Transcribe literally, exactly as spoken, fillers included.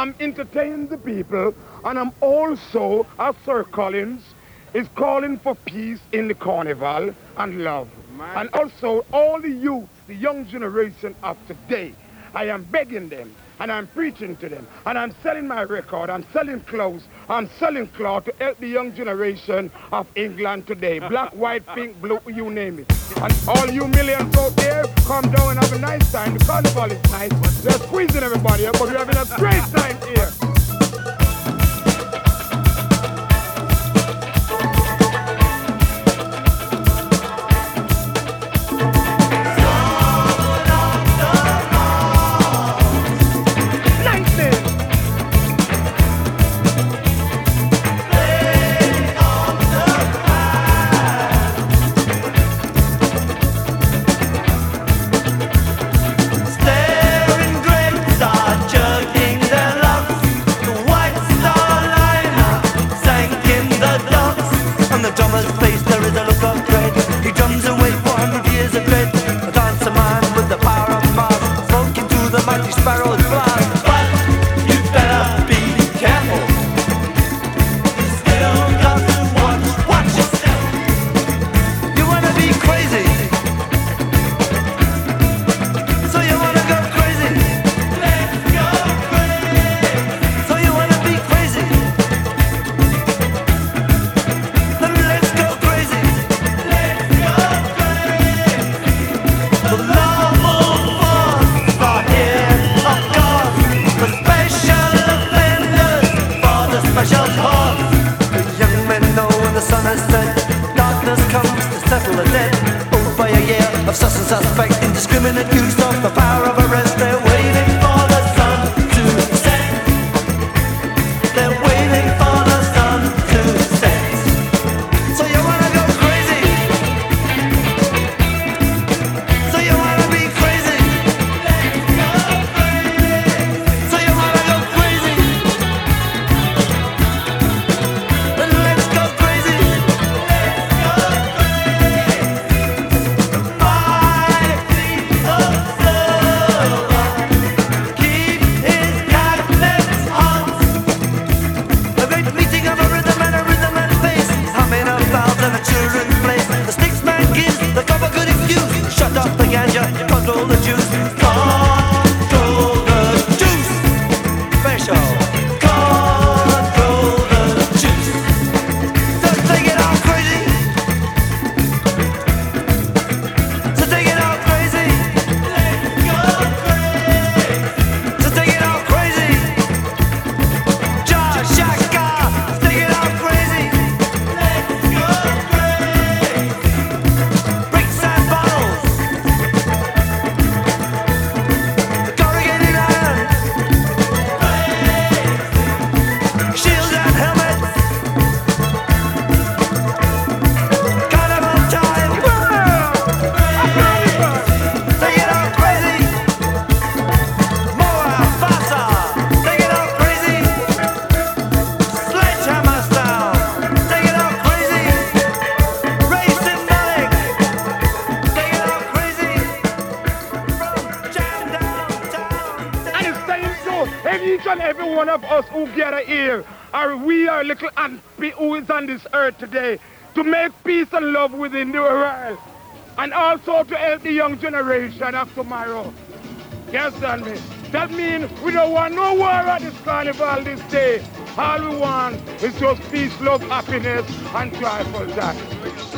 I'm entertaining the people, and I'm also, as Sir Collins, is calling for peace in the carnival and love. Man. And also all the youth, the young generation of today, I am begging them and I'm preaching to them and I'm selling my record, I'm selling clothes, I'm selling cloth to help the young generation of England today. Black, white, pink, blue, you name it. And all you millions out there, come down and have a nice time. The carnival is nice. They're squeezing everybody up, but we're having a great time here. Suspect, indiscriminate use of the power of arrest. They're waiting for the sun to set. They're waiting for the sun to set. So you wanna go crazy? So you wanna be crazy? Let's go crazy. So you wanna go crazy? Then let's go crazy. Let's go crazy. Control the juice, control the juice, special, control the juice. So take it all crazy, so take it all crazy, let's go crazy. So take it all crazy, Josh Shaka, take it all crazy, let's go crazy. Bricks and bottles. Each and every one of us who gather here, are we are little ants who is on this earth today, to make peace and love within the world, and also to help the young generation of tomorrow. You understand me? That means we don't want no war at this carnival this day. All we want is just peace, love, happiness, and joyful time.